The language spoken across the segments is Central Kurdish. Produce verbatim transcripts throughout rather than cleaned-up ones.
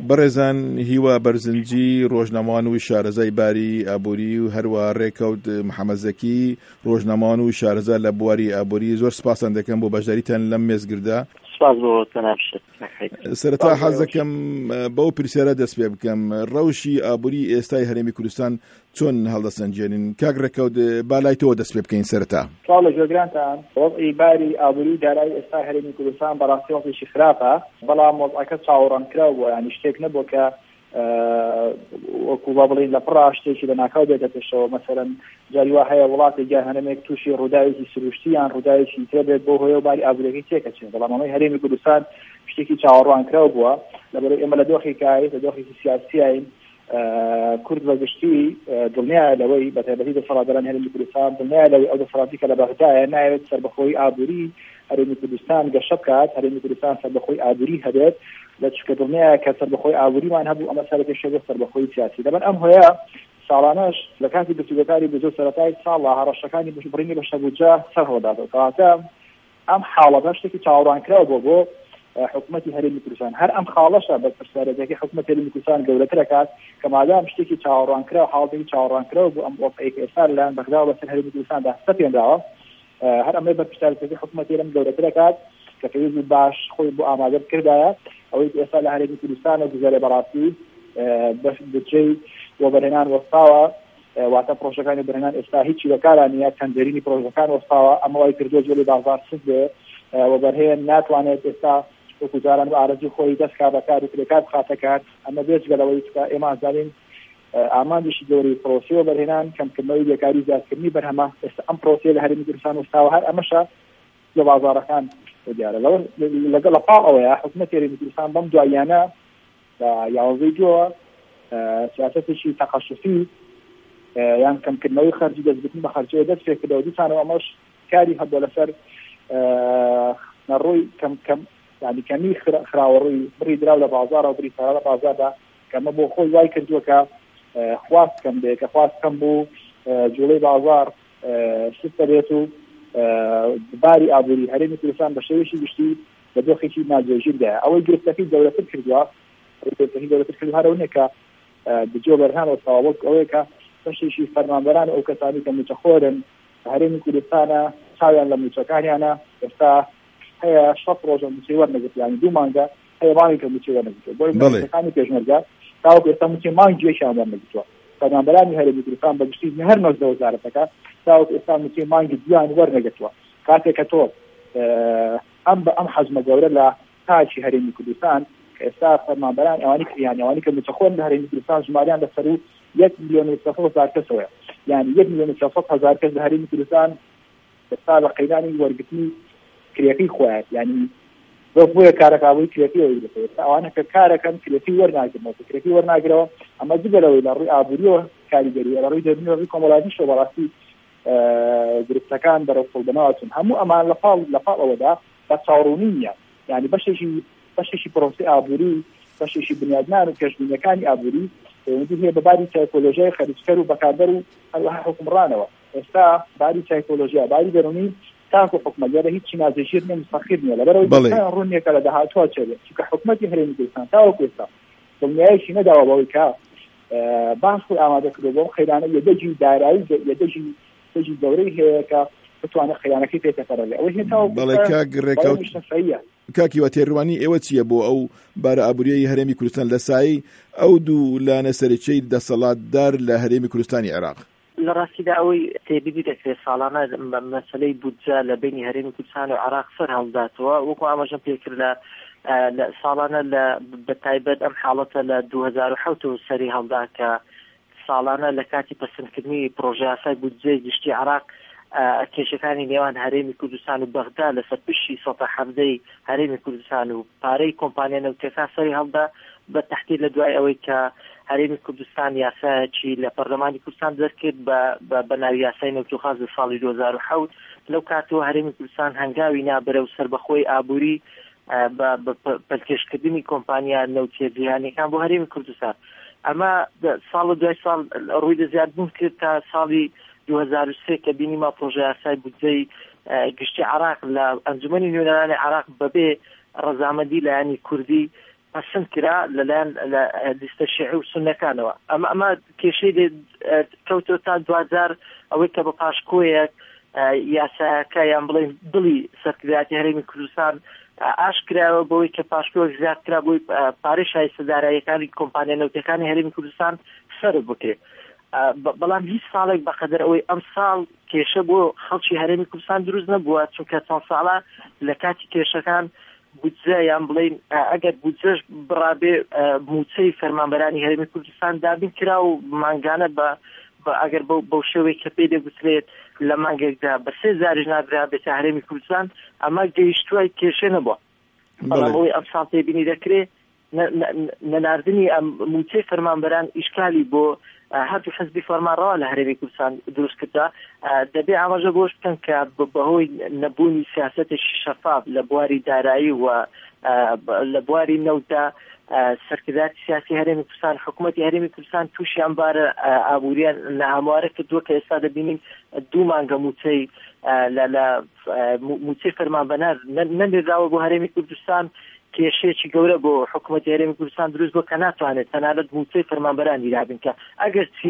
بەڕێزان هیوا بەرزنجی ڕۆژنەمان و شارەزای باری ئابووری و هەروە ڕێکەوت محەممەد زەکی ڕۆژنەمان و شارەزا لە بواری ئابووری زۆر سپاسان دەکەم بۆ بەشداریتان لەم مێزگردا. سەرەتا حەز دەکەم بەو پرسیارە دەست پێ بکەم، ڕەوشی ئابووری ئێستای هەرێمی کوردستان چۆن هەڵدەسەنجێنن؟ کاک ڕێکەوت بالای تۆ دەست پێ بکەین. سەرەتا ساڵ لە گوێگرانتان وەڵعی باری ئابووری دارای ئێستای هەرێمی کوردستان بەڕاستی وەڵعێکی خراپە، بەڵام وەڵعەکە چاوەڕانکراوە بووە، یعنی شتێک نەبووە کە وەکو با بڵین لە پڕا شتێکی لە ناکاو دێتە پێشەوە. مەسەرەن جاری وا هەیە وڵاتێکیان هەرێمێک تووشی ڕووداوێکی سروشتی یان ڕووداوێکی تێ بێت بۆ هۆیە باری ئابووریەکەی تێکەچێت، بەڵام ئەمەی هەرێمی کوردستان شتێکی چاوەڕوانکراو بووە. لەبەرەوەی ئێمە لە دۆخی کاری لە دۆخێکی سیاسیین کورد بەگشتی دڵنیایە لەوەی بەتایبەتی دەسەڵاتداران هەرێمی کوردستان دڵنیایە لەوەی ئەو دەسەڵاتی کە لە بەغدایە ناوێت سەربەخۆی ئابووری هەرێمی کوردستان گەشە بکات، هەرێمی کوردستان سەربەخۆی ئابووری هەبێت، لە چکە دڵنیایە کە سەربەخۆی ئابووریمان هەبوو ئەمە سەرەکەشە بۆ سەربەخۆی سیاسی. لەبەر ئەم هۆیە ساڵانەش لە کاتی گفتوگۆکاری بزۆ سەرەتای ساڵە هەڕەشەکانی بڕینی بە شەبوجا سەرهەڵداتەوە کەواتە ئەم حاڵەتە شتێکی چاوەڕوانکراوە بۆ بۆ حکوومەتی هەرێمی کوردستان. هەر ئەم خاڵەشە بە پرسیارەتێکی حکوومەتی هەرێمی کوردستان گەورەتر دەکات کە مادام شتێکی چاوەڕوانکراوە حاڵەتێکی چاوەڕوانکراوە بۆ ئەم وەقعەیەکە ئێستا لەلایەن بەغدا و بەسەر هەرێمی کوردستاندا سەپێنراوە، هەر ئەمەی بە پرسیارەتێکی حکوومەتی هەرێم گەورەتر دەکات کە پێویستی باش خۆی بۆ ئامادە کردایە ئەوەی ئێستا لە هەرێمی کوردستان و گوزارە بەڕاستی بودجەی وەبەرهێنان وەستاوە، واتە پرۆژەکانی بەرهێنان ئێستا هیچی بەکاران نیە، چەندەرینی پرۆژەکان وەستاوە، ئەمە وای کردووە جۆری بازار سوود بێ وەبەرهێن ناتوانێت ئێستا وەکو جاران بە ئارەزوی خۆی دەستکا بەکار و کرێکات بخاتە کار. ئەمە بێجگەلەوەی کە ئێمە ئازانین ئامانجیشی گەوری پرۆسی وەبەرهێنان کەمکردنەوەی بێکاری زیادکردنی بەرهەمە ئێستا ئەم پرۆسیە لە هەرێمی کوردستان وەستاوە، هەر ئەمەشە لە بازارەکان دیارە. لەگەڵ لەپاڵ ئەوەیە حکوومەتی هەرێمی کوردستان بەم دواییانە لە یاوەزەی دووە سیاسەتێکی تەخەشوسی یان کەمکردنەوەی خەرجی دەستگرتن بە خەرجەوە دەست پێ کردەوە. دیسانەوە ئەمەش کاری هەبووە لەسەر نەڕۆی کەم کەم یعنی کەمی خراوەڕووی بڕی دراو لە بازارە و بڕی سارە لە بازاردا کەمە بۆ خۆی وای کردووە کە خواست کەم بێ، کە خواست کەم بوو جوڵەی بازار شتە بێت و باری ئابووری هەرێمی کوردستان بە شێوەیەکی گشتی لە دۆخێکی ناجێژیردایە. ئەوەی گرفتەکەی گەورەتر کردووە گرفتەکەی گەورەتر کردو هەرەوەیە کە بجێ بەرهان وەستاوە وەک ئەوەیە کە بەشێکی فەرمانبەران ئەو کەسانی کە موچەخۆرن هەرێمی کوردستانە چاویان لە موچەکانیانە ئێستا هەیە شەش ڕۆژە موچەی وەرنەگرت، یانی دوو مانگە هەیە مانگی کە موچەی وەرنەگرتووە بۆی موچەکانی پێشمەرگە تاوەکو ئێستا موچەی مانگ گوێشیان وەرنەگرتووە. فەرمانبەرانی هەرێمی کوردستان بەگشتی هەر نۆزدە وەزارەتەکە تاوەکو ئێستا موچەی مانگی دیان وەرنەگرتووە. کاتێک کە تۆ ئەم بە ئەم حەجمە گەورە لە تاچی هەرێمی کوردستان کە ئێستا فەرمانبەران ئەوانی یانی ئەوانی کە موچەخۆر لە هەرێمی کوردستان ژماریان لەسەر و یک میلیۆن و سەد هەزار کەسەوە، یعنی یک میلیۆن و سەد هەزار کەس لە هەرێمی کوردستان ئێستا لە قەیدانی وەرگرتنی کرێکی خۆیان، یعنی بۆیە کارەکاوی کرێکی ئەوی دەکەوێت ئەوانە کە کارەکەن کرێکی وەرناگرنەوە کرێکی وەرناگرەوە. ئەمە جگەلەوەی لە ڕووی ئابووریەوە کاریگەری لە ڕووی دەبینی ڕووی کۆمەڵایەتیشەوە بەڕاستی گرفتەکان بەرەوسڵبنەوەچون هەموو ئەمان لەپاڵ لەپاڵ ئەوەدا بە چاوەڕوونی نییە، یعنی بەشێکی بەشێکی پرۆسی ئابووری بەشێکی بنیادنان و پێشبینیەکانی ئابووری هەیە بە باری چایکۆلۆژیای خەریجکەر و بەکاردەر و هەروەها حکومڕانەوە. ئێستا باری چایکۆلۆژیا باری دەرونی تاکو حکومەتیانە هیچی نازێژیر نیە مستەقیر نییە لەبەرەوەی ڕوونیەکە لە داهاتوە چێت چونکە حکومەتی هەرێمی کوردستان تاوەکو ئێستا دڵنیاییشی نەداوە بەوەی کە باس خۆی ئامادە کردو بۆ خەیرانە یەدەجی دارایی یەدەجی دەجی گەورەی هەیە کە بتوانێت خەیانەکەی پێکەفەرەلێ ئەوەی هێتاوە کاکی وا تێڕوانی ئێوە چییە بۆ ئەو بارە ئابووریەی هەرێمی کوردستان لە سایی ئەو دوو لانە سەرچەی دەسەڵاتدار لە هەرێمی کوردستانی عێراق؟ لە ڕاستیدا ئەوەی تێبیبی دەکرێت ساڵانە مەسەلەی بودجە لە بینی هەرێمی کوردستان و عێراق سەر هەڵداتەوە، وەکو ئاماژەم پێکرد لە ساڵانە لە بەتایبەت ئەم حاڵەتە لە دوو هەزار و حەوت و سەری هەڵدا کە ساڵانە لە کاتی پەسەندکردنی پرۆژە یاسای بودجەی گشتی عێراق کێشەکانی نێوان هەرێمی کوردستان و بەغدا لەسەر پشتی سەدە حەمدەی هەرێمی کوردستان و پارەی کۆمپانیا نەوتەکە سەری هەڵدا بە تەحتیل لە دوای ئەوەی کە هەرێمی کوردستان یاسایەکی لە پەرلەمانی کوردستان دەرکرد بە ناوی یاسای نەوتوخاز لە ساڵی دوو هەزار و حەوت. لەو کاتەوە هەرێمی کوردستان هەنگاوی نابرە و سەربەخۆی ئابووری بە پەلکێشکردنی کۆمپانیا نەوتیە جیهانیەکان بۆ هەرێمی کوردستان. ئەمە ساڵ دوای ساڵ ڕووی دە زیادبوون کرد تا ساڵی دوو هەزار و سێ کە بینیمە پرۆژە یاسای بودجەی گشتی عێراق لە ئەنجومەنی نوێنەرانی عێراق بەبێ ڕەزامەندی لایەنی کوردی پسند کرا لەلایەن لیستە شیعی و سونەکانەوە. ئەمە ئەمە کێشەی کەوتۆ تا دوازار ئەوەی کە بە پاشکۆیەک یاساکە یان بڵێن دڵی سەرکردایەتی هەرێمی کوردستان ئاشکراوە بۆی کە پاشکۆیەک زیادکرا بۆی پارەی شایستەداراییەکانی کۆمپانیا نەوتەکانی هەرێمی کوردستان سەر بکرێت. بەڵام هیچ ساڵێک بەقەدر ئەوەی ئەم ساڵ کێشە بۆ خەڵکی هەرێمی کوردستان دروست نەبووە، چونکە چەند ساڵە لە کاتی کێشەکان بودجە یان بڵێن ئەگەر بودجەش بڕابێ موچەی فەرمانبەرانی هەرێمی کوردستان دابین کرا و مانگانە بە ئەگەر بەو شێوەی کە پێی دەگوترێت لە مانگێکدا بە سێ زاریش نادرا بێتە هەرێمی کوردستان، ئەمە گەیشتووای کێشە نەبووە. بەڵام ئەوەی ئەم ساڵ تێبینی دەکرێت نەناردنی ئەم موچەی فەرمانبەران ئیشکالی بۆ هەردوو حزبی فەرمانڕەوا لە هەرێمی کوردستان دروست کردە. دەبێ ئاماژە بۆش بکەن کە بەهۆی نەبوونی سیاسەتێکی شەفاف لە بواری دارایی و لە بواری نەوتدا سەرکردایەتی سیاسی هەرێمی کوردستان، حکوومەتی هەرێمی کوردستان تووشی ئەمبارە ئابووریان نەهاموارە کردووە کە ئێستا دەبینین دوو مانگە موچەی لە موچەی فەرمانبەر نەنێراوە بۆ هەرێمی کوردستان. کێشەیەکی گەورە بۆ حکوومەتی هەرێمی کوردستان دروست بۆ کە ناتوانێت تەنانەت موچەی فەرمانبەرانی دابین کە ئەگەر چی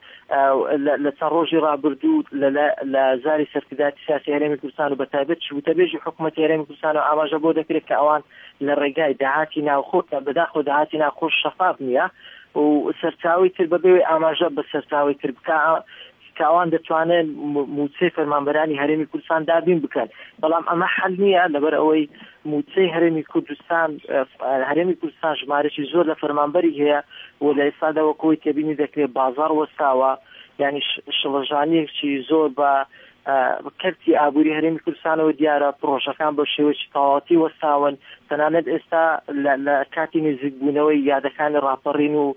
لە چەند ڕۆژی ڕابردوو لە زاری سەرکردایەتی سیاسی هەرێمی کوردستان و بەتایبەت وتەبێژی حکوومەتی هەرێمی کوردستان و ئاماژە بۆ دەکرێت کە ئەوان لە ڕێگای داهاتی ناوخۆ کە بەداخۆ داهاتی ناوخۆ شەفاف نییە و سەرچاوی تر بەبێ ئاماژە بە سەرچاوی تر بکە کە ئەوان دەتوانێت موچەی فەرمانبەرانی هەرێمی کوردستان دابین بکەن. بەڵام ئەمە حەل نییە، لەبەر ئەوەی موچەی هەرێمی کوردستان هەرێمی کوردستان ژمارەی زۆر لە فەرمانبەری هەیە و لە ئێستادا وەکەوەی تێبینی دەکرێت بازاڕ وەستاوە، یعنی شڵەژانیەکی زۆر بە کەرتی ئابووری هەرێمی کوردستانەوە دیارە، پرۆژەکان بە شێوەیەکی تەواوەتی وەستاون. تەنانەت ئێستا لە کاتی نزیکبوونەوەی یادەکانی ڕاپەڕین و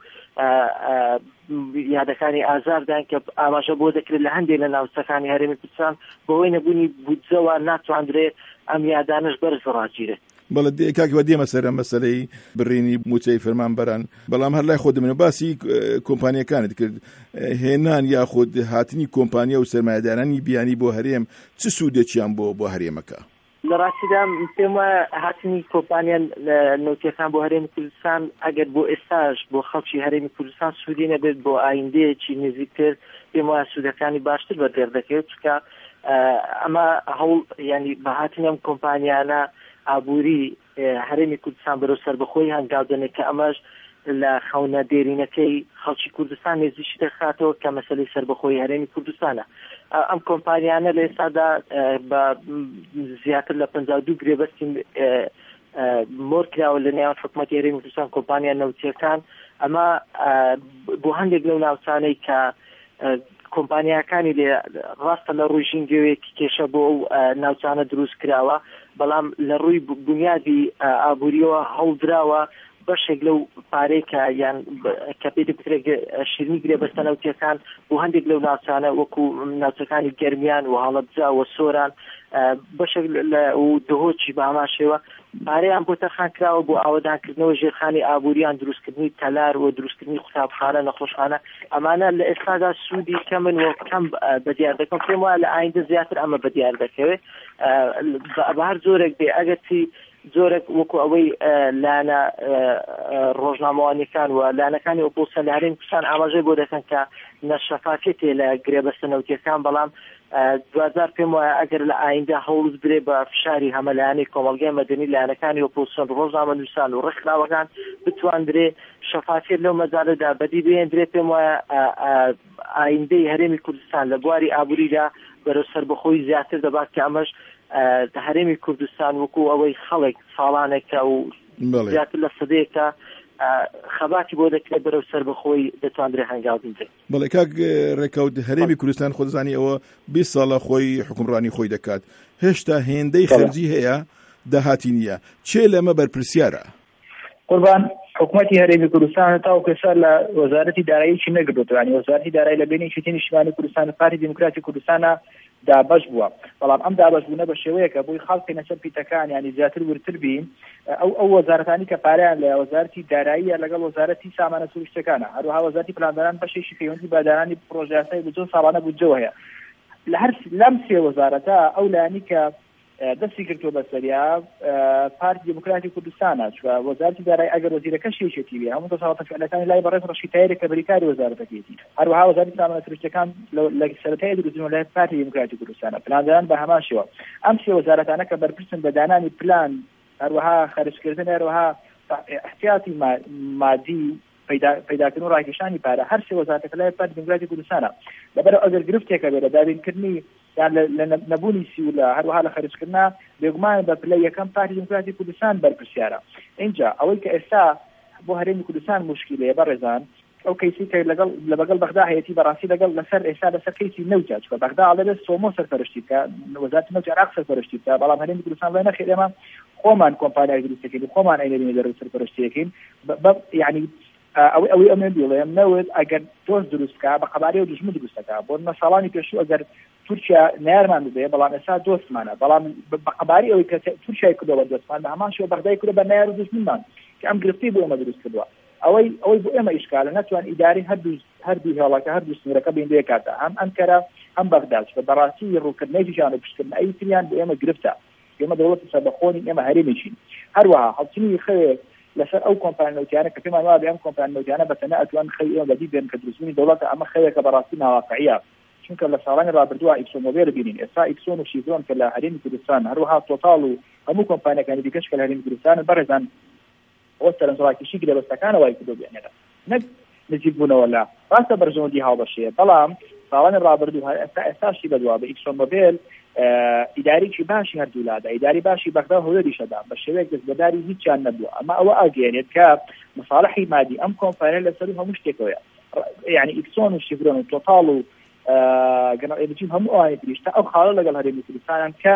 یادەکانی ئازاردان کە ئاماژە بۆ دەکرێت لە هەندێک لە ناوچەکانی هەرێمی کوردستان بەهۆی نەبوونی بودجەوە ناتوانرێت ئەم یادانش بەرز ڕاگیرێت. بەڵێ کاکیوە دێمە سەر مەسەلەی بڕینی موچەی فەرمانبەران، بەڵام هەر لای خۆ دەمێنە باسی کۆمپانیەکانت کرد، هێنان یاخود هاتنی کۆمپانیا و سەرمایه‌دارانی بیانی بۆ هەرێم چ سوودێکیان بۆ بۆ هەرێمەکە؟ لە ڕاستیدا پێم وایە هاتنی کۆمپانیان نەوتیەکان بۆ هەرێمی کوردستان ئەگەر بۆ ئێستاش بۆ خەڵکی هەرێمی کوردستان سوودی نەبێت، بۆ ئایندەیەکی نزیکتر پێم وایە سوودەکانی باشتر بەدێردەکەوێت، چونکە ئەمە هەوڵ ینی بە هاتنی ئەم کۆمپانیانە ئابووری هەرێمی کوردستان بەرەو سەربەخۆی هەنگاودنێت کە ئەمەش لە خەونە دێرینەکەی خەڵکی کوردستان نێزیشی دەخاتەوە کە مەسەلەی سەربەخۆی هەرێمی کوردستانە. ئەم کۆمپانیانە لە ئێستادا بە زیاتر لە پەنجا و دوو گرێبەستی مۆر کراوە لە نێوان حکوومەتی هەرێمی کوردستان کۆمپانیا نەوتیەکان. ئەمە بۆ هەندێک لەو ناوچانەی کە کۆمپانیاکانی لێ ڕاستە لە ڕووی ژینگەوەیەکی کێشە بۆ ئەو ناوچانە دروست کراوە، بەڵام لە ڕووی بنیادی ئابووریەوە هەڵدراوە بەشێک لەو پارەی کە یان کە پێی دەگوترێت شیرنی گرێبەستە نەوتیەکان بۆ هەندێک لەو ناوچانە وەکو ناوچەکانی گەرمیان و هەڵەبجا و سۆران بەشێک لە دهۆچی بە ئاماشێوە پارەیان بۆ تەرخان کراوە بۆ ئاوەدانکردنەوە ژێرخانی ئابووریان، دروستکردنی تەلار و دروستکردنی قوتابخانە نەخۆشخانە. ئەمانە لە ئێستادا سوودی کەمن و کەم بەدیار دەکەم. پێم وایە لە ئایندە زیاتر ئەمە بەدیار دەکەوێت بە هەر زۆرێک بێ، ئەگەرچی زۆرێک وەکو ئەوەی لانە ڕۆژنامەوانیەکان و لانەکانی ئۆپۆزسیۆن لە هەرێمی کوردستان ئاماژەی بۆ دەکەن کە نەشەفافیەتێ لە گرێبەستە نەوتیەکان، بەڵام دوازار پێم وایە ئەگەر لە ئایندە هەوڵ برێ بە فشاری هەمەلایەنی کۆمەڵگەی مەدەنی لایەنەکانی ئۆپۆزسیۆن ڕۆژنامەنووسان و ڕێکخراوەکان بتواندرێ شەفافیت لەو مەجالەدا بەدی بهێنرێ. پێم وایە ئایندەی هەرێمی کوردستان لە بواری ئابووریدا بەرەو سەربەخۆی زیاتر دەبات کە ئەمەش هەرێمی کوردستان وەکو ئەوەی خەڵک ساڵانێکە و زیاتر لە سەدەیەکە خەباتی بۆ دەکرێت بەرەو سەربەخۆی دەتوانرێت هەنگاو بدرێت. بەڵێ کاک ڕێکەوت هەرێمی کوردستان خۆدەزانی ئەوە بیست ساڵە خۆی حکومڕانی خۆی دەکات، هێشتا هێندەی خەرجی هەیە داهاتی نییە، چێ لەمە بەرپرسیارە؟ قوربان حکوومەتی هەرێمی کوردستان تاوکو ئێستا لە وەزارەتی داراییی نەگرتوانی وەزارەتی دارایی لە بینی شتێنی نیشتیمانی کوردستان و پارتی دیموکراتی کوردستانە دابەش بووە، بەڵام ئەم دابەشبوونە بە شێوەیەکە بۆی خەڵکی نەچەند پیتەکان ینی زیاتر ورتر بین. ئەو ئەو وەزارەتانی کە پارەیان لە وەزارەتی داراییە لەگەڵ وەزارەتی سامانە سروشتەکانە، هەروەها وەزارەتی پلاندانان بەشێکی پەیوەندی بەدارانی پرۆژەیاسای بجۆ ساڵانە بودجەوە هەیە. لە هەر لەم سێ وەزارەتە ئەو لایەنی کە دەستی کردووە بەسەریا پارتی دموکراتی کوردستانە چکە وەزارەتی دارایی ئەگەر وەزیرەکە شێشێتی بێ هەموو دەسەڵاتە فعلەکانی لای بەڕێز ڕەشید تاییرێک کە بەریکاری وەزارەتەکەیەتی هەروەها وەزارەتی سامانە سروشتیەکان لە سەرەتای دروستبوون لای پارتی دموکراتی کوردستانە پلاندانان بە هەمان شێوە ئەم سێ وەزارەتانە کە بەرپرسن بە دانانی پلان هەروەها خەرجکردن هەروەها احتیاطی مادی پیداکردن و ڕاکێشانی پارە هەر سێ وەزارەتەکە لای پارتی دموکراتی کوردستانە لەبەرەوە ئەگەر گرفتێکە بێ لە دابینکردنی یان لە نەبوونی سیولە هەروەها لە خەرجکردنا بێگومان بە پلەی یەکەم پارتی دموکراتی کوردستان بەرپرسیارە اینجا ئەوەی کە ئێستا بۆ هەرێمی کوردستان مشکلەیە بەڕێزان ئەو کەیسی کە لەگەڵ لە بەگەڵ بەغدا هەیەتی بەڕاستی لەگەڵ لەسەر ئێستا لەسەر کەیسی نەوتە چکە بەغدا ئەڵێ سۆمۆ سەرپەرشتی بکە وەزارەتی نەوت عێراق سەرپەرشتی بکە بەڵام هەرێمی کوردستان لای نەخێت ئێمە خۆمان کۆمپانیای دروستەکەین خۆمان ئەینەرینە دەرەوە سەرپەرشتیەکەین یعنی ئەوەی ئەوەی ئەمێ بڵێم نەوت ئەگەر دۆست دروست بکە بە قەبارەی و دژمن دروست دەکا بۆ مەساڵانی پێشوو ئەگەر تورکیا نارمان بدەیە بەڵام ئێستا دۆستمانە بەڵام بە قەبارەی ئەوەی کە تورکیای کردەوە دۆستمان بە هەمان شێوە بەغدای کردە بە نار و دژمنمان کە ئەم گرفتی بۆ ئێمە دروست کردووە ئەوەی ئەوەی بۆ ئێمە ئیشکالە نەتوان ئیداری هەردوو هەردوو هێڵەکە هەردوو سنوورەکە بێندێ کاتە هەم ئەنکەرە هەم بەغدا بە بەڕاستی ڕووکردنەی ژیان و پشتکردن ئەی تریان بۆ ئێمە گرفتە ئێمە دەوڵەتی سەربەخۆنی ئێمە هەرێمێکین هەروەها هەڵچنی خەوێ لەسەر ئەو کۆمپانیا نەوتیانە کە پێمان وایە ئەم کۆمپانیا نەوتیانە بەتەنە ئەتوان خەوی ئێمە بەدی بێن کە دروستبوونی دەوڵەتە ئەمە خەوێکە بەڕاستی ناواقعیە چونکە لە ساڵانی ڕابردووە ئیکسۆمۆبیل بینین ئێستا ئیکسۆن و شیزۆن کە لە هەرێمی کوردستان هەروەها تۆتاڵ و هەموو کۆمپانیەکانی دیکەش کە لە هەرێمی کوردستان بەڕێزان ئەوە سەرنجڕاکێشی گرێبەستەکانە وای کردو بێنێرە نەک نزیک بوونەوە لە ڕاستە بەرژەوەندی هاوبەشەیە بەڵام ساڵانی ڕابردوو ئێستا ئێستاشی بەدوا بە ئیکسۆمۆبیل ئیداریی باشی هەردوولادا ئیداری باشی بەغدا هەولێریشەدا بە شێوەیەک دەستبەرداری هیچیان نەبووە ئەمە ئەوە ئاگەێنێت کە مەساڵحی مادی ئەم کۆمپانیا لەسەر هەموو شتێکەوەیە یعنی ئیکسۆن و شیفرۆن و تۆتاڵ و گەنەڵێبجیم هەموو ئەوانی تریشتا ئەو خاڵە لەگەڵ هەرێمی کوردستانان کە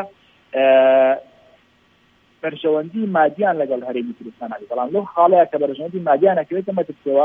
بەرژەوەندی مادیان لەگەڵ هەرێمی کوردستان هەبێت بەڵام لەو خاڵەیە کە بەرژەوەندی مادیان نەکەوێتە مەترسەوە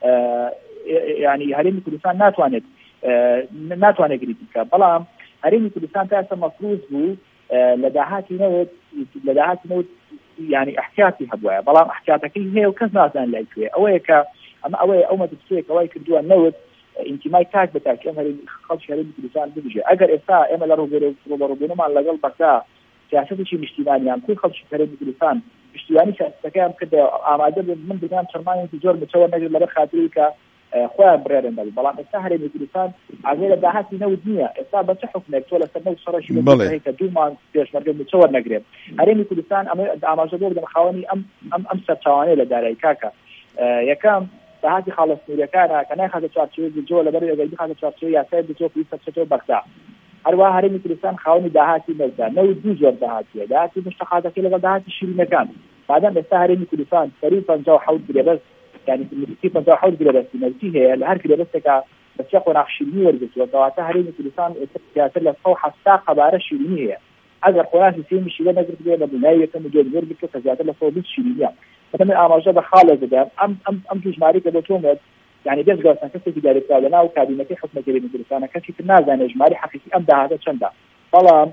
یعنی هەرێمی کوردستان ناتوانێت ناتوانێت گریتی بکات بەڵام هەرێمی کوردستان تا ئێستا مەفروض بوو لە داهاتی نەوت لە داهاتی نەوت یعنی احتیاطی هەبووە بەڵام احتیاطەکەی هەیە و کەس نازانێت لای کوێ ئەوەیە کە ئەمە ئەوەیە ئەو مەترسەیە کەوای کردووە نەوت ئینتیمای تاک بە تاک ئەم خەڵکی هەرێمی کوردستان ببژێ ئەگەر ئێستا ئێمە لە ڕووبەڕووبوونەمان لەگەڵ بەغدا سیاسەتێکی نیشتیمانیان کوی خەڵکی هەرێمی کوردستان پشتیوانی سیاسەتەکەیان کرد ئامادە من بگەم چەرمانێکی زۆر بچەوە نەگرێت لەبەر خاتری کە خۆیان بڕێرن بەڵام بەڵام ئێستا هەرێمی کوردستان ئاگەی لە داهاتی نەوت نییە ئێستا بە چه حکومێک تۆ لەسەر نەوت سەڕەشی کە دوومان پێشمەرگە بچەوە نەگرێت هەرێمی کوردستان ئەمە ئاماژە بۆ بدەن خاوەنی ئەم ئەم ئەم سەرچاوانەیە لە دارایی کاکە یەکەم داهاتی خاڵە سنووریەکانە کە نایخاتە چوارچێوەی بجۆ لەبەر ئەگەر بخاتە چوارچێوەی یاسای بجۆ پلیس سەرچێتەوە بەغدا هەروەها هەرێمی کوردستان خاوەنی داهاتی نەوتە نەوت دوو زۆر داهاتیە داهاتی مشتەقاتەکەی لەگەڵ داهاتی شیرینەکان مادام ئێستا هەرێمی کوردستان سەری پەنجا و حەوت گرێبەست يعني في فضاء حول جلبس نفسيه لهر جلبسك بس يقول راح شيلني ورجت وطاعتها هرين كردستان سياسة لفوحة ساقة بارة شيلنية أجر قناة سيم الشيلة نقدر تقول بناية كم جود ورجت كسياسة لفوح بس شيلنية مثلا أمر جاب خالد ده أم أم أم توش معركة بتومت يعني بس قاعد نكسر في دار الدولة أو كابينة حكم جريمة كردستان كسي في الناس يعني إجمالي حقيقي أم ده هذا شندا طالما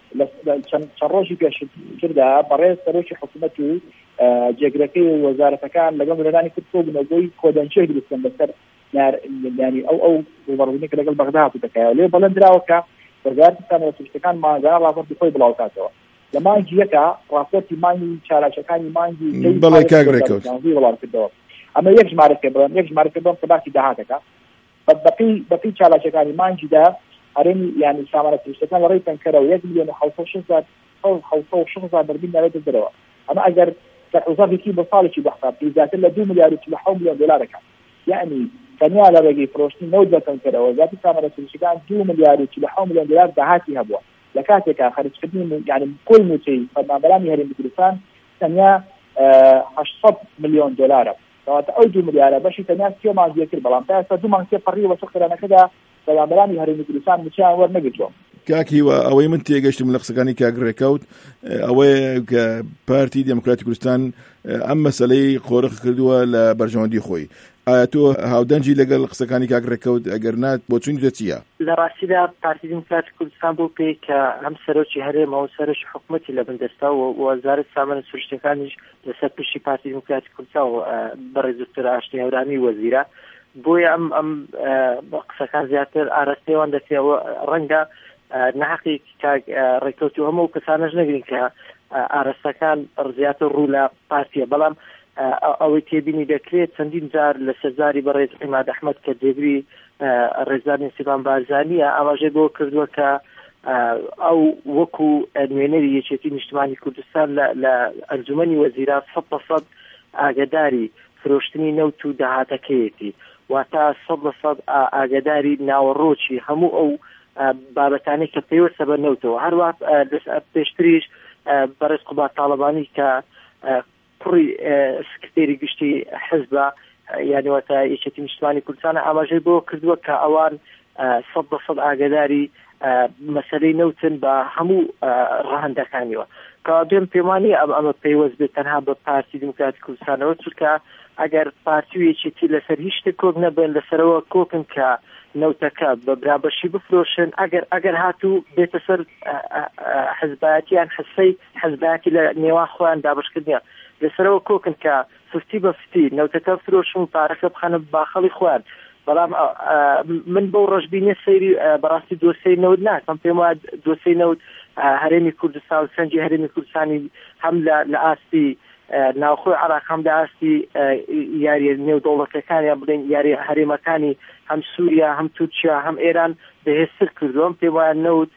شروجي كش كذا بريء شروجي حكومته جغرافي وزارتكان لەگەڵ ڕێدانی کرد بۆ بنەوەی کۆدەنچێک دروستکەن بەسەر یعنی ئەو ئەو ڕوبەڕوونی کە لەگەڵ بەغدا هاتووەکەیەوە لێ بەڵێنراوە کە وەزارەتی سامانە سروشتیەکان مانگانە ڕاپۆرتی خۆی بڵاوکاتەوە لە مانگی یەکە ڕاپۆرتی مانگی چالاکیەکانی مانگی بەڵێ کاگرێکەوت وڵام کردەوە ئەمە یەک ژمارەکە بڵێن یەک ژمارەکە بڵێم کە باسی داهاتەکە بەقی بەقی چالاکیەکانی مانگیدا هەرێمی یعنی سامانە سروشتیەکان لە ڕێی تەنکەرەوە یەک ملیۆن و حەوت و شەش هەزار بەرمیل ناوێتە دەرەوە ئەمە ئەگەر وظيفة كي بصالة بحثها بذات الله دو مليار وتلحوا مليون دولار كان يعني كانوا على رجي فروشتين موجة كذا وذات الثمرة الشيكان دو مليار وتلحوا مليون دولار دهاتي هبوا لكاتك خارج خدمة يعني كل متي فما بلامي هرم بدرسان ثانية عشرة مليون دولار فأنت أو دو مليار باش ثانية كيو ما ذكر بلام تاس دو ما كيف فريق وسخر أنا كذا فما بلامي هرم بدرسان مشان ور نجتهم کاکی و ئەوەی من تێگەشتم لە قسەکانی کاگڕێکەوت ئەوەیە کە پارتی دموکراتی کوردستان ئەم مەسەلەی قۆرق کردووە لە بەرژەوەندی خۆی ئایا تۆ هاودەنجی لەگەڵ قسەکانی کاگڕێکەوت ئەگەر نات بۆ چوونی دە چییە؟ لە ڕاستیدا پارتی دموکراتی کوردستان بۆ پێی کە ئەم سەرۆکی هەرێمەوە سەرۆکی حکوومەتی لە بەندەستە و وەزارەتی سامانە سروشتیەکانیش لەسەر پشتی پارتی دموکراتی کوردستان و بەڕێز دکتۆر ئاشتی هەورانی وەزیرە بۆیە ئەم ئەم قسەکان زیاتر ئاراستەیەوان دەکرێەوە ڕەنگە نحقی ڕێککەوتی هەموو کەسانەش نەگرین کە ئارەستەکان ڕزیاتە ڕوو لە پارتیە بەڵام ئەوەی تێبینی دەکرێت چەندین جار لە سەرزاری بەڕێز عیماد ئەحمەد کە دێگری ڕێزانی سیڤان بارزانیە ئاماژەی بۆ کردووە کە ئەو وەکو نوێنەری یەکێتی نیشتیمانی کوردستان لە ئەنجومەنی وەزیران سەد بە سەد ئاگداری فرۆشتنی نەوت و داهاتەکەیەتی واتە سەد بە سەد ئاگداری ناوەڕۆکی هەموو ئەو بابەتانەی کە پێوەستە بە نەوتەوە هەروە پێشتریش بەڕێز قوبات تاڵەبانی کە کوڕی سکرتێری گشتی حزبە یعنی واتە یەکێتی نیشتیمانی کوردستان ئاماژەی بۆ کردووە کە ئەوان سەد بە سەد ئاگداری مەسەلەی نەوتن بە هەموو ڕەهەندەکانیەوە کە بێم پێمانی ئەم ئەمە پێوەست بێت تەنها بە پارتی دموکراتی کوردستانەوە چونکە ئەگەر پارتی و یەکێتی لەسەر هیچ شتێک کۆک نەبن لەسەرەوە کۆکن کە نەوتەکە بە برابەشی بفرۆشن ئەگەر ئەگەر هاتوو بێتە سەر حزبایەتیان حسەی حزبایەتی لە نێوان خۆیان دابشکردنیە لەسەرەوە کۆکن کە فستی بە فستی نەوتەکە فرۆشن و پارەکە بخەنە باخەڵی خۆیان بەڵام من بەو ڕەشبینە سەیری بەڕاستی دۆسەی نەوت ناکەم پێم وایە دۆسەی نەوت هەرێمی کوردستان و سەنجی هەرێمی کوردستانی هەم لە ئاستی ناوخۆی عێراق هەم لە ئاستی یاریە نێودەوڵەتەکانی یا بڵێن یاری هەرێمەکانی هەم سووریا هەم تورکیا هەم ئێران بەهێزتر کردووە پێم وایە نەوت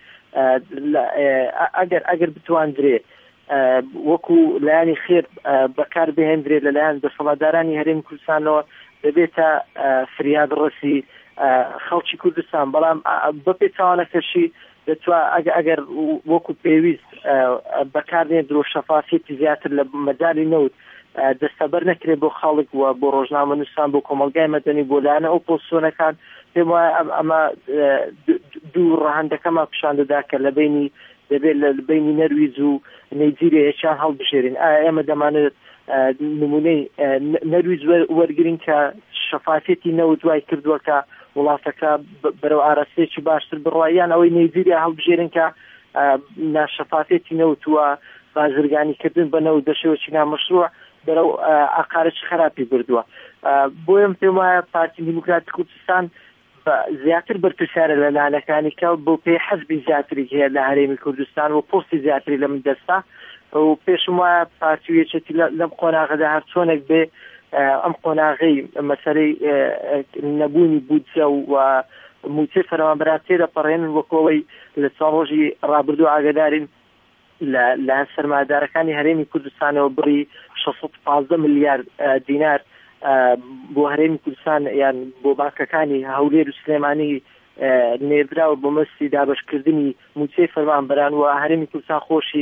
ئەگەر ئەگەر بتواندرێ وەکو لایانی خێر بەکار بهێنرێت لەلایەن دەسەڵاتدارانی هەرێمی کوردستانەوە دەبێتە فریاد ڕەسی خەڵکی کوردستان بەڵام بە پێچوانەکەشی دەتوانێت ئەگەر وەکو پێویست بەکارێن درۆ شەفافیەتی زیاتر لە مەجای نەوت دەستەبەر نەکرێت بۆ خەڵک و بۆ ڕۆژنامەنووسان بۆ کۆمەلگای مەدەنی بۆ لایەنە ئەو پۆسیۆنەکان پێم وایە ئەمە دوو ڕەهەندەکەمان پیشان دەدا کە لە بینی دەبێت لە بینی نەرویج و نەیجیریا یەکیان هەڵبژێرین ئایا ئێمە دەمانێت نمونەی نەرویج وەرگرین کە شەفافیەتی نەوت دوای کردووە کە وڵاتەکە بەرەو ئاراستەیەکی باشتر بڕواییان ئەوەی نەیجیریا هەڵبژێرن کە ناشەفافیەتی نەوتووە بازرگانیکردن بە نەوت بەشێوەی نامەشروع بەرەو ئاقارەی خراپی بردووە بۆیە پێم وایە پارتی دیموکراتی کوردستان زیاتر بەرپرسیارە لە لایەنەکانی کە بۆ پێی حەزبی زیاتری هەیە لە هەرێمی کوردستان و پۆستی زیاتری لە من دەستا و پێشم وایە پارتی و یەکێتی لەم قۆناغەدا هەر چۆنێک بێ ئەم قۆناغەی مەسەلەی نەبوونی بودجە و موچەی فەرمانبەران تێدەپەڕێنن وەکەوەی لە چەند ڕۆژی ڕابردوو ئاگادارین لە سەرمایەدارەکانی هەرێمی کوردستانەوە بڕی شەش سەد و پانزدە ملیار دینار بۆ هەرێمی کوردستان یان بۆ بانکەکانی هەولێر و سلێمانی نێردراوە بۆ مەستی دابشکردنی موچەی فەرمانبەران و هەرێمی کوردستان خۆشی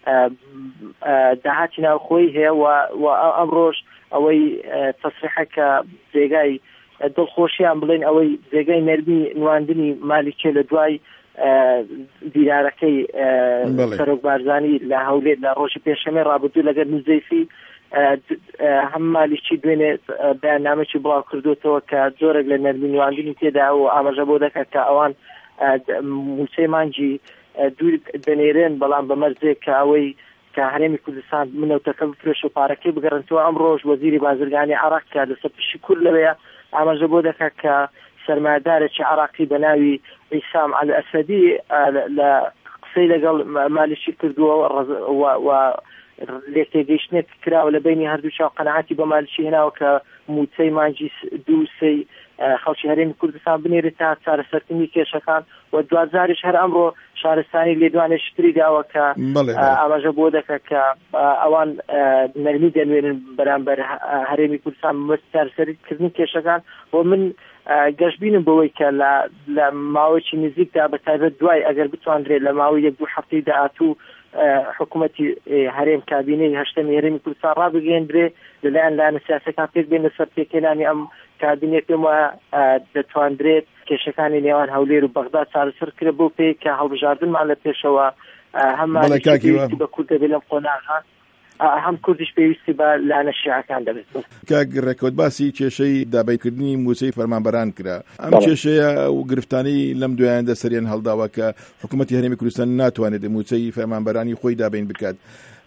داهاتی ناوخۆی هەیە و ئەمڕۆژ ئەوەی تەسریحەکە جێگای دڵخۆشیان بڵێن ئەوەی جێگای نەرمی نواندنی مالیکێ لە دوای دیرارەکەی سەرۆک بارزانی لە هەولێر لە ڕۆژی پێشەمەی ڕابردوو لەگەر نوزەیفی هەم مالیکی دوێنێ بەیاننامەی بڵاو کردوێتەوە کە جۆرێک لە نەرمی نواندنی تێدا و ئاماژە بۆ دەکات کە ئەوان موچەی مانگی دوور دەنێرێن بەڵام بە مەرجێک کە ئەوەی کە هەرێمی کوردستان منەوتەکە بفرێش و پارەکەی بگەڕنەوە ئەم ڕۆژ وەزیری بازرگانی عێراق کە لەسەر پشی کورد لەوەیە ئاماژە بۆ دەکات کە سەرمایەدارێکی عێراقی بەناوی عیسام ئەسەدی لە قسەی لەگەڵ مالیکی کردووە و لێتێگەیشتنێک کراوە لە بینی هەردوو چاو قەنەعاتی بە مالیکی هێناوە کە موچەی مانگی دوو سەی خەڵکی هەرێمی کوردستان بنێرێت تا چارەسەرکردنی کێشەکان و دوازاریش هەر ئەمڕۆ شارستانی لێدوانێشتری داوە کە ئاماژە بۆ دەکات کە ئەوان نەرمی دەنوێنن بەرامبەر هەرێمی کوردستان مەستی چارەسەرکردنی کێشەکان و من گەشتبینم بەوەی کە لە ماوەیەکی نزیکدا بە تایبەت دوای ئەگەر بتواندرێت لە ماوەی یەک دوو هەفتەی داهاتوو حکوومەتی هەرێم کابینەی هەشتەمی هەرێمی کوردستان ڕابگەیەندرێ لەلایەن لایەنە سیاسەکان پێک بێنە سەر پێکهێنانی ئەم کابینێ پێم وایە دەتواندرێت کێشەکانی نێوان هەولێر و بەغداد چارەسەر کرێ بۆ پێی کە هەڵبژاردنمان لە پێشەوە هەممانێکی بە کورد دەبێت لەم قۆناغا هەم کوردیش پێویستی بە لایەنە شیعەکان دەبێت. کاک ڕێکەوت باسی کێشەی دابەیکردنی موچەی فەرمانبەران کرا ئەم کێشەیە و گرفتانی لەم دوایاندا سەریان هەڵداوە کە حکوومەتی هەرێمی کوردستان ناتوانێت موچەی فەرمانبەرانی خۆی دابین بکات.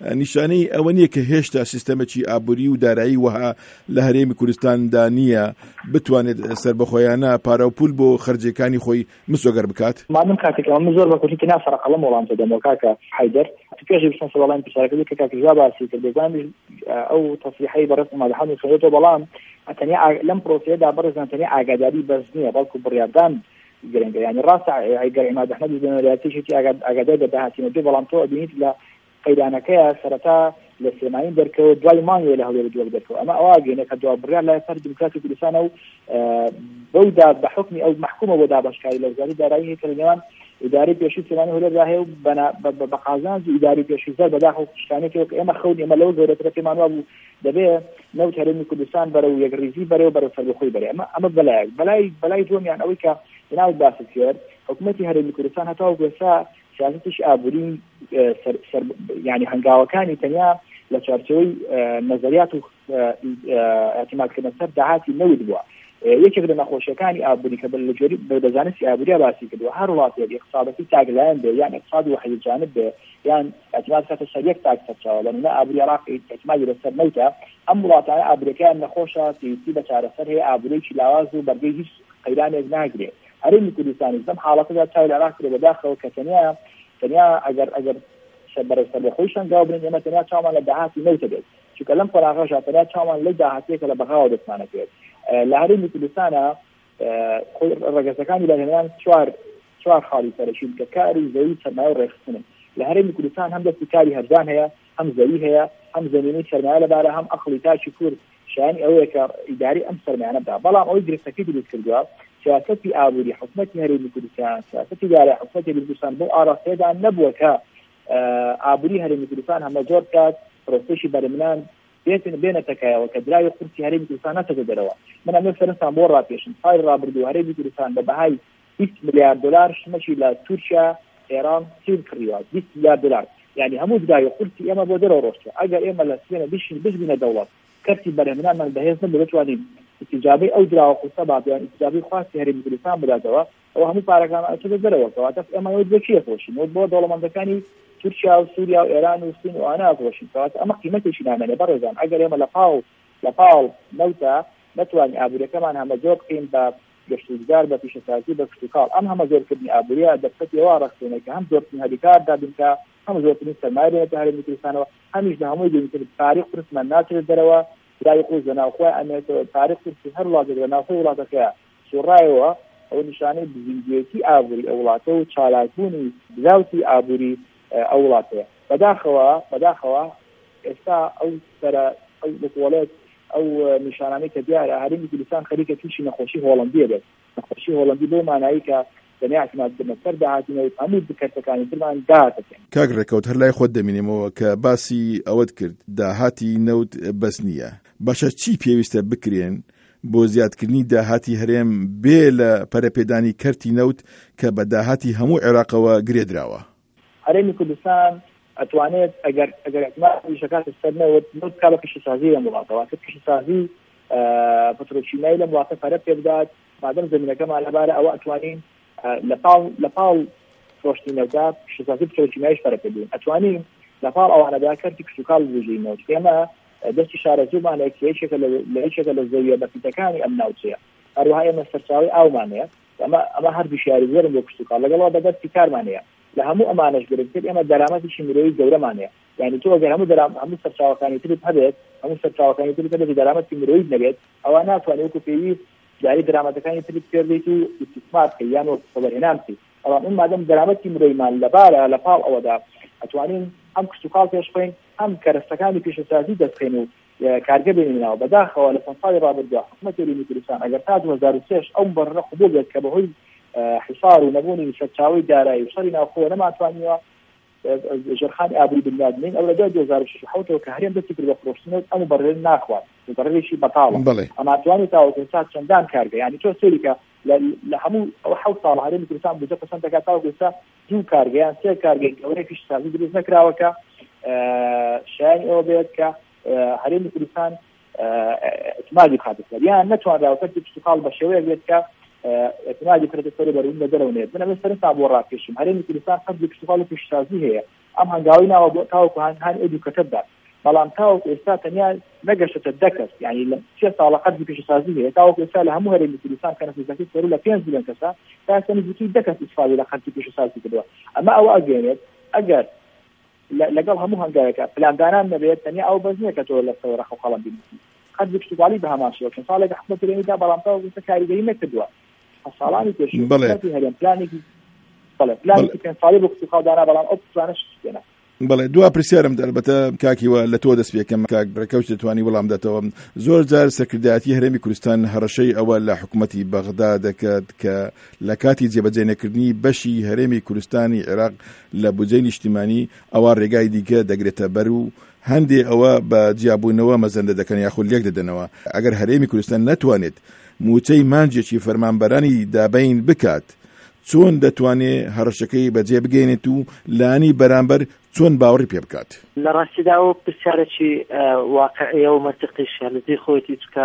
نیشانەی ئەوە نییە کە هێشتا سیستەمێکی ئابووری و دارایی وەها لە هەرێمی کوردستاندا نییە بتوانێت سربەخۆیانە پارە و پول بۆ خەرجەکانی خۆی مسۆگەر بکات. مادەم کاتێکەوە من زۆر بەکوتی ناسەر قەڵەم وەڵامتە دەمەوە کاکە حیدەر پێش بچم سەڵام پرسیارەکە کە کاکە جواب باسی کرد دەزانم ئەو تەصریحەی بەڕێز مادەحەمد سەوێتەوە بەڵام تەنیا لەم پرۆسەیەدا بەڕێزان تەنیا ئاگاداری بەس نییە بەڵکو بڕیاردان گرنگە یعنی ڕاستە ئەگەر عیمادەحمەد بنەرەتیشی ئاگاداری بەداهاتینە دوو بەڵام تۆ ئەبینیت لە قەیدانەکەیە سەرەتا لە سلێمانی دەرکەوە دوای مانگێ لە هەولێر دووە دەرکەوە ئەمە ئەواگەینە کە دوا بڕیار لای سەر دیموکراتی کوردستانە و بەودا بە حکمی ئەو محکومە بۆ دابەشکاری لە وزارەتی دارایی کە لەنێوان ئیداری پێشووی سلێمانی هەولێردا هەیە و بە قازانج و ئیداری پێشووی زەر بەداخەوە شتانێکەوە کە ئێمە خەون ئێمە لەو زۆرەترە پێمان وا بوو دەبێت نەوت هەرێمی کوردستان بەرەو یەکریزی بەرەو بەرەو سەربەخۆی بەرێ ئەمە ئەمە بەلایەک بەلای بەلای دووەمیان ئەوەی کە ناوت باست کرد حکوومەتی هەرێمی کوردستان هەتاو گوێسا سیاسەتیش ئابووری یعنی هەنگاوەکانی تەنیا لە چارچەوەی نەزەریات و اعتمادکردن سەر داهاتی نەوت بووە. یەکێک لە نەخۆشیەکانی ئابووری کە لە جۆری بەزانستی ئابووریە باسی کردووە هەر وڵاتێک اقتصادەتی تاگلایەن بێ یان اقتصادی وحید جانب بێ یان اعتماد کاتە سەر یەک تاک سەرچاوە لەنمونە ئابووری عێراق اعتمادی لەسەر نەوتە ئەم وڵاتانە ئابووریەکەیان نەخۆشە پێویستی بە چارەسەر هەیە ئابوورێکی لاواز و بەرگەی هیچ قەیرانێک ناگرێت. هەرێمی کوردستانی لەم حاڵەتەدا چاوی لە عێراق کرێ بەداخەوە کە تەنیا تەنیا ئەگەر ئەگەر بەرەو سەربەخۆیشان گاو بن ئێمە تەنیا چاومان لە داهاتی نەوتە بێت چونکە لەم قۆناغەشە تەنیا چاومان لە داهاتێکە لە بەغاوە دەستمانە کرد. لە هەرێمی کوردستانە ڕێگەسەکانی لەهێنان چوار چوار خاڵی سەرەکین کە کاری زەوی سەرمایە و ڕێخستنن. لە هەرێمی کوردستان هەم دەستی کاری هەرزان هەیە هەم زەوی هەیە هەم زەمینەی سەرمایە لەبارە هەم ئەقڵی تاچی کورد شایانی ئەوەیە کە ئیداری ئەم سەرمایانە بدا بەڵام ئەوەی گرفتەکەی دروست کردووە سیاسەتی ئابووری حکوومەتی هەرێمی کوردستان سیاسەتی دارایی حکوومەتی کوردستان بۆ ئاراستەیەدا نەبووە کە ئابووری هەرێمی کوردستان هەمە جۆر کات پرۆسێکی بەرهەمنان بێتن بێنەتەکایەوە کە درای قورسی هەرێمی کوردستان نەچێتە دەرەوە. من ئەمە فەرەنسان بۆ ڕاپێشن ساڵی ڕابردوو هەرێمی کوردستان بە بەهای بیست میلیارد دلار شمەشی لە تورکیا ئێران چین کڕیوە بیست میلیارد دلار یعنی هەموو درای قورسی ئێمە بۆ دەرەوە ڕۆشتووە. ئەگەر ئێمە لە سوێنە بشین بژبینە دەوڵەت کەرتی بەرهەمنانمان بەهێز نەبوو بتوانین استیجابەی ئەو دراوە قورسە بابیان استیجابەی خواستی هەرێمی کوردستان بداتەوە ئەوە هەموو پارەکان ئەچێتە دەرەوە کەواتە ئێمە ئەوە بۆچی ئەفرۆشین بۆ دەوڵەمەندەکانی تورکیا و سووریا و ئێران و سین و ئانا ئەفرۆشین کەواتە ئەمە قیمەتێکی نامێنێ بەڕێزان ئەگەر ئێمە لە پاڵ لە پاڵ نەوتە نەتوانین ئابووریەکەمان هەمە جۆر بکەین بە گەشتوگار بە پیشەسازی بە کشتوکاڵ ئەم هەمە زۆرکردنی ئابووریە دەبچێتەوە ڕەخسێنێک کە هەم زۆرترین هەریکار دابین کە هەم زۆرترین سەرمایە بێنێتە هەرێمی کوردستانەوە هەمیش لە هەمووی دێنیتر تاریخ قورسمان ناچێت دەرەوە درای قورس لەناوخۆی ئەمێتەوە تاریخ قورسی هەر وڵاتێک لەناوخۆی وڵاتەکەیە سوڕایەوە ئەوە نیشانەی بزینگێتی ئابووری ئەو وڵاتە و چالاکبوونی دراوتی ئابووری ئەو وڵاتەیە. بەداخەوە بەداخەوە ئێستا ئەو سەرە ئەو دەتوڵێت ئەو نیشانانەی کە دیارە هەرێمی کوردستان خەریکە تووشی نەخۆشی هۆڵەندیە بێت نەخۆشی هۆڵەندی بۆ مانایی کە دەنیا اعتمادکردنە سەر داهاتینەوەی هەموو بکەرتەکانی ترمان داهاتەکەن. کاک ڕێکەوت هەر لای خۆت دەمینێمەوە کە باسی ئەوەت کرد داهاتی نەوت بەس نییە باشە چی پێویستە بکرێن بۆ زیادکردنی داهاتی هەرێم بێ لە پەرەپێدانی کەرتی نەوت کە بە داهاتی هەموو عێراقەوە گرێدراوە. هەرێمی کوردستان ئەتوانێت ئەگەر ئەگەر احتمالی شکات سەرنەوت نوت کا بە پیشەسازی لەم وڵاتەوە کە پیشەسازی پەترۆکیمایی لەم وڵاتە پەرە پێ بدات مادەم زەمینەکەمان لەبارە ئەوە ئەتوانین لە پاڵ لە پاڵ فرۆشتنەوەدا پیشەسازی پەترۆکیماییش پەرە پێ بدەین ئەتوانین لە پاڵ ئەوانەدا کەرتی کشتوکاڵ بژینەوە ئێمە دەستی شارەزوومانەیە کە یەکێکە لە یەکێکە لە زەویە بەفیتەکانی ئەم ناوچەیە هەروەها ئێمە سەرچاوی ئاومانەیە ئەمە ئەمە هەر بشاری زۆرم بۆ کشتوکاڵ لەگەڵەوە بەدەستی کارمانەیە لە هەموو ئەمانەش گرنگتر ئێمە دەرامەتیشی مرۆیی گەورەمانەیە یعنی تۆ ئەگەر هەموو دەرام هەموو سەرچاوەکانی ترت هەبێت هەموو سەرچاوەکانی ترت هەبێت دەرامەتی مرۆیی نەبێت ئەوە ناتوانێت وەکو پێویست جاری دەرامەتەکانی ترت پێ بدەیت و استثمار بکەی یان وەبەرهێنان بکەیت بەڵام ئەم مادەم دەرامەتی مرۆیمان لەبارە لە پاڵ ئەوەدا ئەتوانین ئەم کشتوکاڵ پێش بخەین ئەم کەرەستەکانی پیشەسازی دەستخەین و کارگە بێنینەوە بەداخەوە لە چەند ساڵی ڕابردووە حکوومەتی هەرێمی کوردستان ئەگەر تا دوو هەزار و سێ ئەو مبەررە قبوڵ بێت کە بەهۆی حصار و نەبوونی سەرچاوی دارایی و شەڕی ناوخۆ نەماتوانیوە ژێرخانی ئابووری بنیادنین ئەو لە دوای دوو هەزار و شەش حوتەوە کە هەرێم دەستی کرد بە فرۆشتنەوە ئەم مبەررە ناخوات مبەررێکی بەتاڵە ئەماتوانی تاوەکو سات چەندان کارگە یعنی تۆ سێری کە لە هەموو ئەوە حەوت ساڵ هەرێمی کوردستان بودجە پەسەند دەکات تاوەکو سا دوو کارگەیان سێ کارگەی گەورەی پیشەسازی دروست نەکراوەکە شایانی ئەوە بێت کە هەرێمی کوردستان اعتمادی خاتەسەر یان نەتوانراوە کەرتی کشتوکاڵ بە شێوەیەک بێت کە اعتمادی کردەوە بەرەوەی لە دەرەوە نێت من ئەمە سەرنجام بۆ ڕاکێشم هەرێمی کوردستان خەرجی کشتوکاڵ و پیشەسازی هەیە ئەم هەنگاوی ناوە بۆ تاوەکو هەان ئەدو کەتەبدا بەڵام تاوەکو ئێستا تەنیا نەگەشتە دەکەس یعنی لە سێ ساڵە قەت پیشەسازی هەیە تاوەکو ئێستا لە هەموو هەرێمی کوردستان کە نەفیزەکەی سەرو لە پێنج ملیۆن کەسە تا ئێستا نزیکەی دە کەس ئیسفادەی لە خەڵکی پیشەسازی کردووە ئەمە ئەوە ئەگەێنێت ئەگەر لەگەڵ هەموو هەنگاوێکە پلاندانان نەبێت تەنیا ئەو بەز نییە کە تۆ لە سەوەرە خەڵم بنووسی قەت پشتیوالی بە هەمان شێوە چەند ساڵێک حکومەت هەرێمیدا بەڵام تاوەکو کاریگەری نەکردووە ساڵانی پێشوو هەرێم پلانێکی بەڵێ پلانێکی پێنج ساڵی بۆ قوتوخاودانا بەڵام ئەو پلانە شتێنە بەڵێ دوا پرسیارم دەربەتە کاکیوە لە تۆ دەست پێکەم کاک بڕێکەوت دەتوانی وەڵام دەتەوە زۆر جار سەرکردایەتی هەرێمی کوردستان هەڕەشەی ئەوە لە حکوومەتی بەغدا دەکات کە لە کاتی جێبەجێنێکردنی بەشی هەرێمی کوردستانی عێراق لە بودجەی نیشتیمانی ئەوە ڕێگای دیکە دەگرێتە بەر و هەندێ ئەوە بە جیابوونەوە مەزەندە دەکەن یاخود لێک دەدەنەوە ئەگەر هەرێمی کوردستان نەتوانێت موچەی مانجێکی فەرمانبەرانی دابین بکات چۆن دەتوانێت هەڕەشەکەی بەجێ بگەێنێت و لانی بەرامبەر چۆن باوەڕی پێ بکات لە ڕاستیدا ئەو پرسیارێکی واقعیە و مەنتیقیشە لەدەی خۆیەتی چکە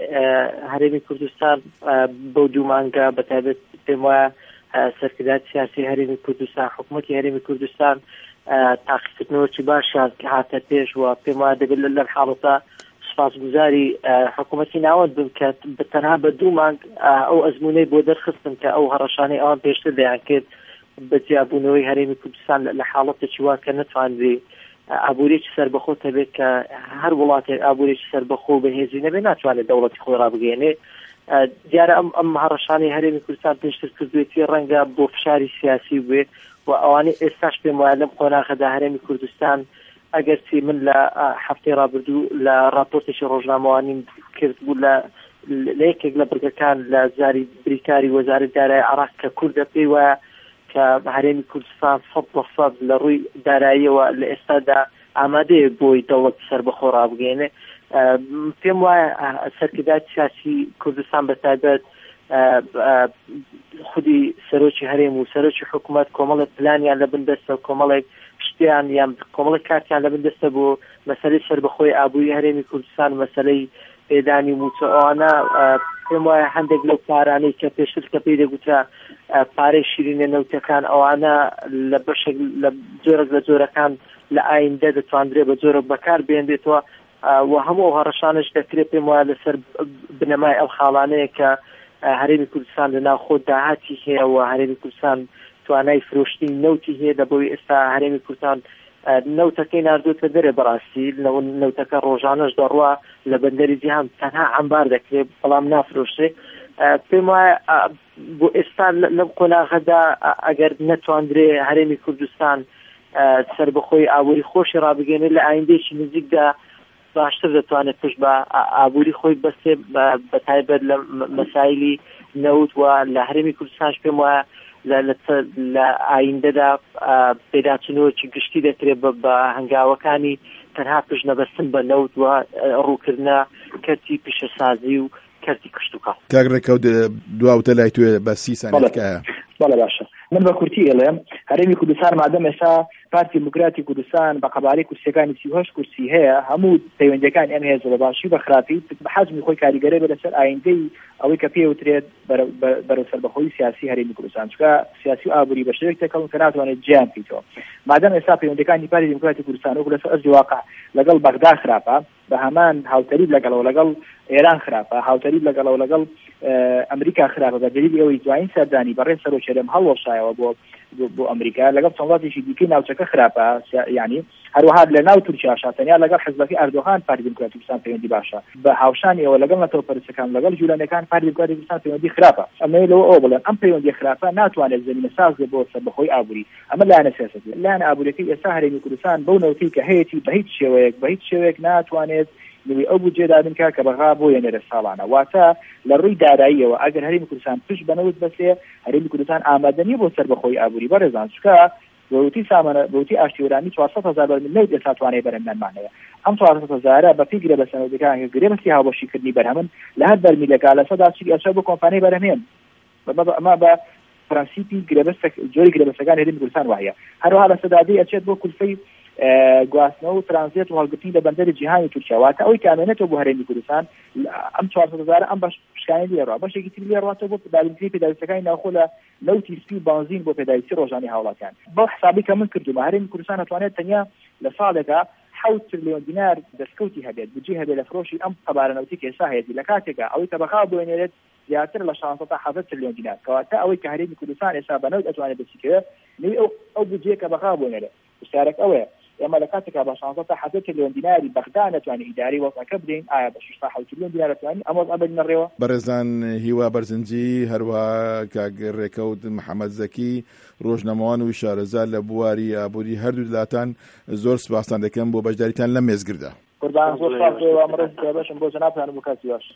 هەرێمی کوردستان بەو دوو مانگە بەتایبەت پێم وایە سەرکردایەتی سیاسی هەرێمی کوردستان حکوومەتی هەرێمی کوردستان تاقیکردنەوەکی باشیان هاتە پێش و پێم وایە دەبێت لەم حاڵەتە سپاسگوزاری حکوومەتی ناوەند بم کە بەتەنها بە دوو مانگ ئەو ئەزمونەی بۆ دەرخستن کە ئەو هەڕەشانەی ئەوان پێشتر دەیان کرد بە جیابوونەوەی هەرێمی کوردستان لە حاڵەتێکی وا کە نەتوانرێ ئابوورێکی سەربەخۆ هەبێت کە هەر وڵاتێک ئابوورێکی سەربەخۆ بەهێزی نەبێت ناتوانێت دەوڵەتی خۆی ڕابگەێنێ دیارە ئەم ئەم هەڕەشانەی هەرێمی کوردستان پێشتر کردوێتی ڕەنگە بۆ فشاری سیاسی بوێ و ئەوانەی ئێستاش پێم وایە لەم قۆناغەدا هەرێمی کوردستان ئەگەر چی من لە هەفتەی ڕابردوو لە راپۆرتێکی ڕۆژنامەوانیم کرد بوو لە لە یەکێک لە بڕگەکان لە زاری بریکاری وەزارەتی دارایی عێراق کە کوردە پێی وایە کە هەرێمی کوردستان سەد بە سەد لە ڕووی داراییەوە لە ئێستادا ئامادەیە بۆی دەوڵەت سەربەخۆ ڕابگەێنێ پێم وایە سەرکردایەتی سیاسی کوردستان بەتایبەت خودی سەرۆکی هەرێم و سەرۆکی حکوومەت کۆمەڵێک پلانیان لە بندەستە کۆمەڵێک شتیان یان کۆمەڵێک کارتیان لە بندەستە بۆ مەسەلەی سەربەخۆی ئابووری هەرێمی کوردستان مەسەلەی پێدانی موچە ئەوانە پێم وایە هەندێک لەو کارانەی کە پێشتر کە پێی دەگوترا پارەی شیرینە نەوتەکان ئەوانە لە بەشێک لە جۆرەک لە جۆرەکان لە ئایندە دەتوانرێت بە جۆرە بەکار بێنرێتەوە و هەموو هەڕەشانش دەکرێت پێم وایە لەسەر بنەمای ئەو خاڵانەیە کە هەرێمی کوردستان لە ناوخۆ داهاتی هەیە و هەرێمی کوردستان توانای فرۆشتی نەوتی هەیە دەبەوەی ئێستا هەرێمی کوردستان نەوتەکەی ناردووتە دەرێ بەڕاستی لە نەوتەکە ڕۆژانەش دەڕوا لە بەندەری جیهان تەنها عەمبار دەکرێت بەڵام نافرۆشرێت پێم وایە بۆ ئێستا لەم قۆناغەدا ئەگەر نەتواندرێ هەرێمی کوردستان سەربەخۆی ئابووری خۆشی ڕابگەێنێت لە ئایندەیەکی نزیکدا باشتر دەتوانێت پشت بە ئابووری خۆی بەستێ بەتایبەت لە مەسایلی نەوت و لە هەرێمی کوردستانش پێم وایە لە ئایندەدا پێداچنەوەکی گشتی دەکرێت بە هەنگاوەکانی تەنها پشت نەبەستن بە نەوت و ڕووکردنە کەرتی پیشەسازی و کەرتی کشتوکە. کاک ڕێکەوت دواوتە لای توێ بە سی سانێتکایە. بەڵێ باشە من بە کورتی ئێڵێم هەرێمی کوردستان مادەم ئێستا پارتی دیموکراتی کوردستان بە قەبارەی کورسیەکانی سی و هەشت کورسی هەیە هەموو پەیوەندیەکان ئەم هەیە بە باشی بە خراپی بە حەزمی خۆی کاریگەری بە لەسەر ئایندەی ئەوەی کە پێوترێت بەرەو سەربەخۆی سیاسی هەرێمی کوردستان چکە سیاسی و ئابووری بە شێوەیەک تێکەڵن کە ناتوانێت جیان بکەیتەوە مادەم ئێستا پەیوەندیەکانی پارتی دیموکراتی کوردستان وەکو لەسەر ئەرزی واقع لەگەڵ بەغدا خراپە بە هەمان هاوتەریب لەگەڵەوە لەگەڵ ئێران خراپە هاوتەریب لەگەڵەوە لەگەڵ ئەمریکا خراپە بە دلیلی ئەوەی دوایین سەردانی بەڕێز سەرۆکێرەم هەڵوەشایەوە بۆ بۆ ئەمریکا لەگەڵ چەند وڵاتێکی دیکەی ناوچەکە خراپە یعنی هەروەها لە ناو تورکیاشا تەنیا لەگەڵ حزبەکەی ئەردۆغان پارتی دیموکراتی کوردستان پەیوەندی باشە بە هاوشانی ئەوە لەگەڵ نەتەوەپەرستەکان لەگەڵ جوولانەکان پارتی دیموکراتی کوردستان پەیوەندی خراپە ئەمە لەوە ئەوە بڵێن ئەم پەیوەندی خراپە ناتوانێت زمینە ساز بۆ سەربەخۆی ئابووری ئەمە لایەنە سیاسەتی لایەنە ئابووریەکەی ئێستا هەرێمی کوردستان بەو نەوتەی کە هەیەی بە هیچ شێوەیەک بە هیچ شێوەیەک ناتوانێت نوێی ئەو بودجێدادن کە کە بەغا بۆ یەنێرە ساڵانە واتە لە ڕووی داراییەوە ئەگەر هەرێمی کوردستان پشت بەنەوت بەسێ هەرێمی کوردستان ئامادە نیە بۆ سەربەخۆی ئابووری بەڕێزان چکە بەوتی سامانە بەوتی ئاشتیوەرانی چوارسەد هەزار بەرمیل نەوت ئێستا توانێت بەرهەمنانمانەیە ئەم چوارسەد هەزارە بە پێی گرێ بە سەنەوتەکان کە گرێ بەسی هاوبەشیکردنی بەرهەمن لە هەر بەرمیلەکە لە سەدا چی ئەچە بۆ کۆمپانیای بەرهەمێن ئەمە بە پرەنسیپی گرێبەستە جۆری گرێبەستەکان هەرێمی کوردستان وایە هەروەها لە سەدادەی ئەچێت بۆ کولفەی گواستنەوە و ترانزیت و هەڵگرتنی لە بەندەری جیهانی تورکیا واتە ئەوەی کە ئەمێنێتەوە بۆ هەرێمی کوردستان ئەم چوارسەد هەزار ئەم بەش پشکانی لێڕوا بەشێکی تری لێڕاتەوە بۆ دابینکردنی پێداویستەکانی ناوخۆ لە نەوتی سپی و بانزین بۆ پێداویستی ڕۆژانی هاوڵاتیان بەو حسابی کە من کردومە هەرێمی کوردستان ئەتوانێت تەنیا لە ساڵێکە حەوت تریلیۆن دینار دەستکەوتی هەبێت بودجێ هەبێت لە فرۆشی ئەم قەبارەنەوتی کە ئێستا هەیەی لە کاتێکە ئەوەی کە بەخوا بۆێنێت زیاتر لە شانزدە تا حەزە تریلیۆن دینار کەواتە ئەوەی کە هەرێمی کوردستان ئێستا بەنەوت ئەتوانێت بچیکەوێت نوێی ئەو ئەو بودجێ کە بەخوا بۆێنێت وشارێک ئەوەیە ئێمە لە کاتێکا بە شانزدە تا حەزە تریلیۆن دیناری بەغدا نەتوانین ئیداری وەزعەکە بدەین ئایا بە شش تا حەوت تریلیۆن دینار دەتوانین ئەم وەزعە بەرینەڕێەوە. بەڕێزان هیوا بەرزنجی هەروە کاک ڕێکەوت محەممەد زەکی ڕۆژنەمەوان و شارەزا لە بواری ئابووری هەردوو وڵاتان زۆر سپاسان دەکەم بۆ بەشداریتان لە مێزگردا. قوربان زۆر سپاس بۆ ئەمڕۆ باشم بۆ جەنابتان و بۆ کاتی باش.